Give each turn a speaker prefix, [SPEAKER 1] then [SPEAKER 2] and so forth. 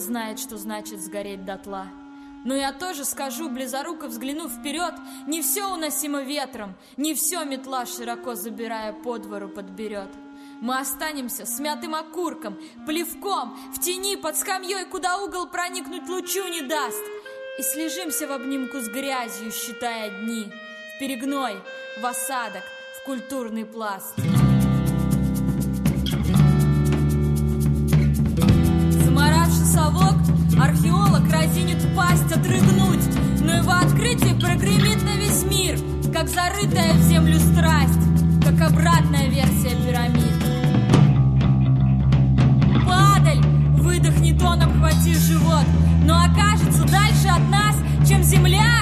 [SPEAKER 1] знает, что значит сгореть дотла. Но я тоже скажу, близоруко взглянув вперед, не все уносимо ветром, не все метла, широко забирая по двору, подберет. Мы останемся смятым окурком, плевком, в тени под скамьей, куда угол проникнуть лучу не даст. И слежимся в обнимку с грязью, считая дни, в перегной, в осадок, в культурный пласт. Заморавший совок, археолог разинет пасть отрыгнуть, но его открытие прогремит на весь мир, как зарытая в землю страсть, как обратная версия пирамид. Падаль, выдохнет он, обхватив живот, но окажется дальше от нас, чем земля.